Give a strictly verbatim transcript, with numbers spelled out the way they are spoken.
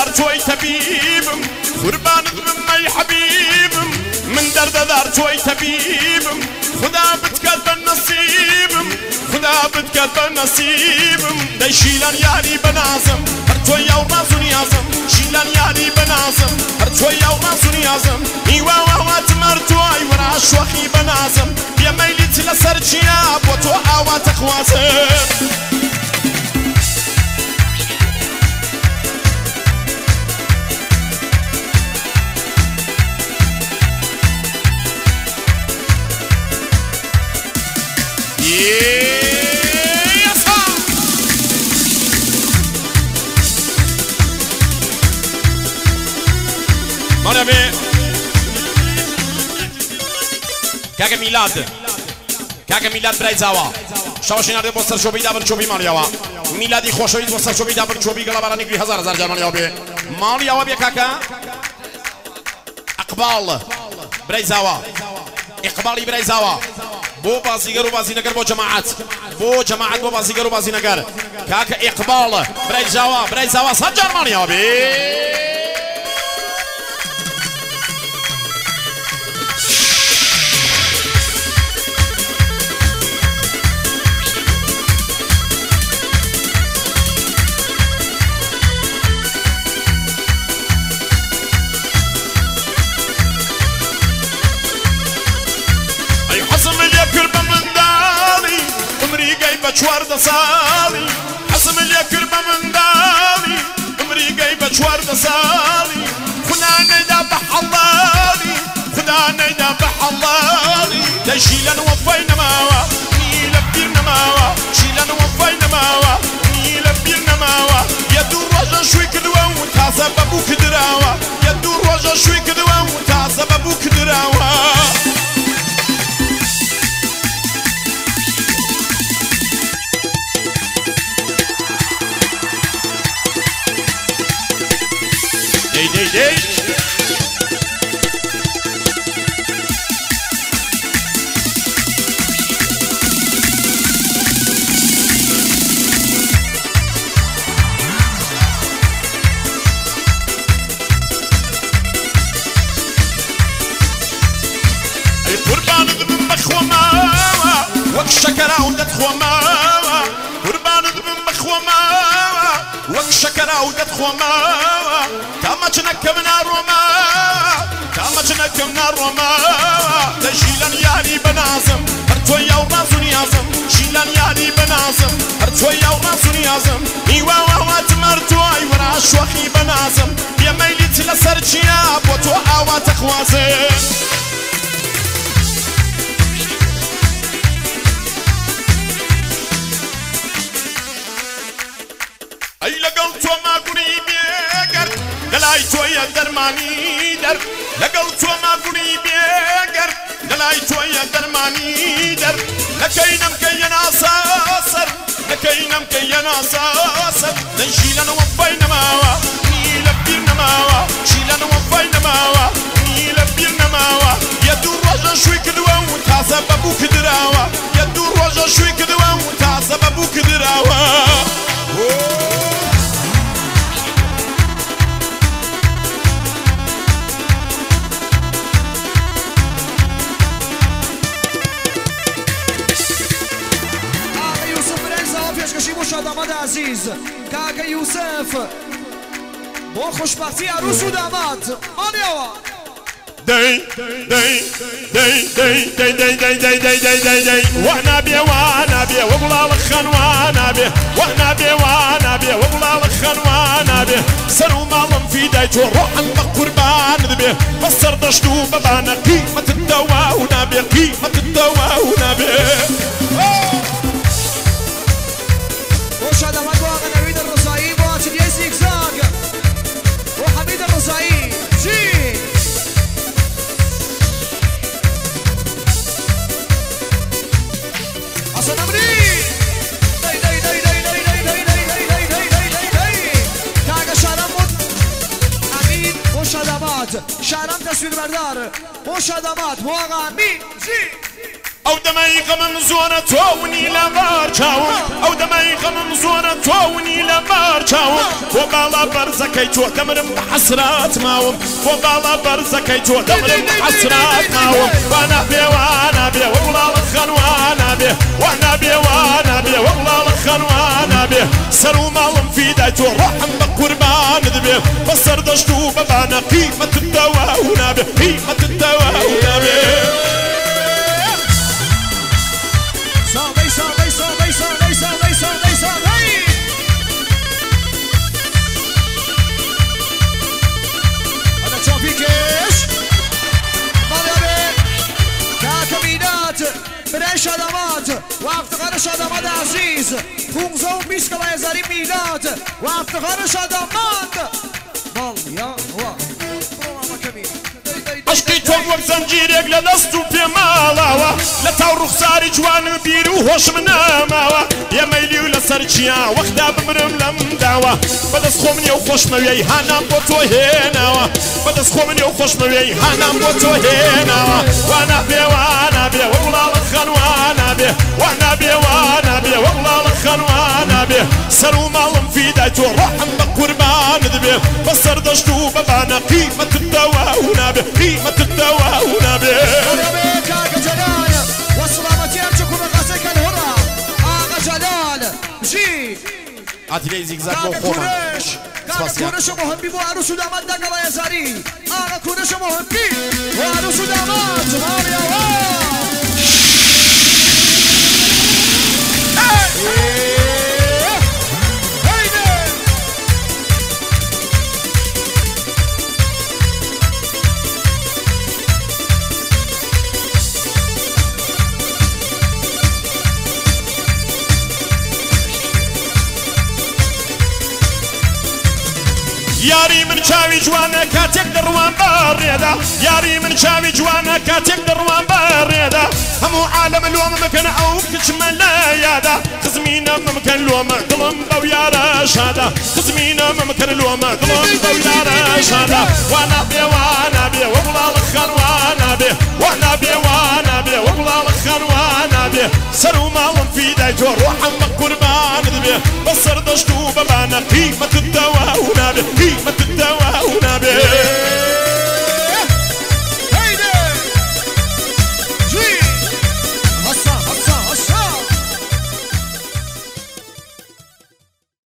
دار توي تبيبم قربان بمي حبيبم من درد دار توي تبيبم خدا بتكتب نصيبم خدا بتكتب نصيبم داي شيلان ياري بنازم هرتوي يا وراسون يازم شيلان ياري بنازم هرتوي يا وراسون يازم ايوا واوا تمرتوي ورا شوخي بنازم يا ميلتي لسرجياب وتو اوا تخوازم مرحبا كاكا ميلاد كاكا ميلاد برای زاوا شواشی نرده با سرچوبی دابر چوبی مالیاوا میلادی خوشویی با سرچوبی دابر چوبی گلا برای نگری هزار هزار جا مالیاوا بی مالیاوا بی کاکا اقبال برای زاوا اقبالی برای زاوا بو بازیگر و بازی نگر بو جماعت بو جماعت بو بازیگر و بازی نگر کاکا اقبال برای زاوا برای زاوا صد جا مالیاوا بی بچوارده سالی حسم اليكر بمن دالي عمري جاي بچوارده سالی خدا نيدا بحلالي خدا نيدا بحلالي لا شيلان وفينا ماوا نيلا بيرنا ماوا شيلان وفينا ماوا نيلا بيرنا ماوا يدور وجه شوي كدوا وتحسب ابوك دراوا يدور وجه شوي كدوا وتحسب ابوك دراوا دي دي القربان ذم مخوة ماوا وك شكرا ودتخوة ماوا قربان ذم مخوة ماوا وك شكرا ودتخوة ماوا كما تنكمنا روما كما تنكمنا روما لا شيلان ياري بنازم هرتوي يا وراسون يازم شيلان ياري بنازم هرتوي يا وراسون يازم ايوا واوا تمرتوي ورا شوخي بنازم يا ميلتي لسرجياب وتو اوا تخوازم اي لقلت وما قريبي قر دلاي تويا درماني در لقلت وما قريبي قر دلاي تويا درماني در لكينم كينا ساسر لكينم كينا ساسر نشيلنا وفينا ماوا نيلا بيرنا ماوا شيلنا وفينا ماوا نيلا بيرنا ماوا يدور وجه شوي كدوا وتحسب ابوك دراوا يدور وجه شوي كدوا وتحسب ابوك دراوا داماد عزیز کاکا یوسف با خوشبختی عروس و داماد مانیوا داي داي داي داي داي داي داي داي داي داي داي داي وانا بيه وانا بيه وابلا الخن وانا بيه وانا بيه وانا بيه وابلا الخن وانا بيه سروا مالهم في دايتو روح المقربان بيه فسر دشتو ببانا قيمة الدواء ونبيه قيمة الدواء ونبيه خوش آدمت با آقا نوید الرضایی با آتیلیه زیگزاگ و حمید الرضایی جی اصلا نمری دی دی دی دی دی دی دی دی دی دی دی دی دی که اگه شهرم بود امین خوش آدمت شهرم تصویر بردار خوش آدمت با آقا امین جی ئەو دەمای غەمم زۆرە تۆونی لە بارچاوم ئەو دەمای غەمم زۆرە تۆونی لە بارچاوم بۆ باڵا بەرزەکەی تۆ دەمرم بە حەسرات ماوم بۆ باڵا بەرزەکەی تۆ دەمرم بە حەسرات ماوم وانا بێ وانا بێ وەڵاڵە خەن وانا بێ وانا بێ وانا بێ وەڵاڵە خەن وانا بێ سەر و ماڵم فیدای تۆ ڕۆحم بە قوربانت بێ بە سەردەشت و بەبانە قیمەتت دەواو نابێ قیمەتت دەواو نابێ Salvei, salvei, salvei, salvei, salvei, salvei, salvei. هذا توفيقش مرحبا كاكمينات برای شادمات و افتخار شادمات عزیز پونزده و بیست کلای هزاری میلاد و افتخار شادمات مالیان و پروامه کمی عشقی تۆ وەک زەنجیرێک لە دەست و پێماڵاوە لە تاو ڕوخساری جوان و بیر و هۆشم ناماوە یەمەیلی و لەسەر چیا وەخدا بمرم لەم داوە بەدەست خۆم نیە و خۆشمەوێی هانام بۆ تۆ هێناوە بەدەست خۆم نیە و خۆشمەوێی هانام بۆ تۆ هێناوە وانا بێ وانا بێ وەڵاڵە خەن وانا بێ وانا بێ وانا بێ وەڵاڵە خەن وانا بێ سەر و ماڵم فیدای تۆ ڕۆحم بە قوربانت بێ بە سەردەشت و بەبانە قیمەتت دەواو نابێ قيمة الدواء ونبي مرحبا كاكا جلال والسلامتي أرجوكم بقاسك الهرى آغا جلال جي عاتلي زيكزاك بو كاكا خوما كورش كاكا كورش مهمي بو عروس دامات دقلا يزاري آغا كورش مهمي وعروس دامات ماريا یاری من چاوی جوانە کاتێک دەڕوان بەڕێدا یاری من چاوی جوانە کاتێک دەڕوان بەڕێدا هەموو عالەم لۆمە بکەن ئەو کچمە لە یادا خزمینە ممکەن لۆمە دڵم بەو یارە شادا خزمینە ممکەن لۆمە دڵم بەو یارە شادا وانا بێ وانا بێ وەڵاڵە خەن وانا بێ وانا بێ وانا بێ وەڵاڵە خەن وانا بێ سەر و ماڵم فیدای تۆ ڕۆحم بە قوربانت بێ بە سەردەشت و بەبانە قیمەتت دەوا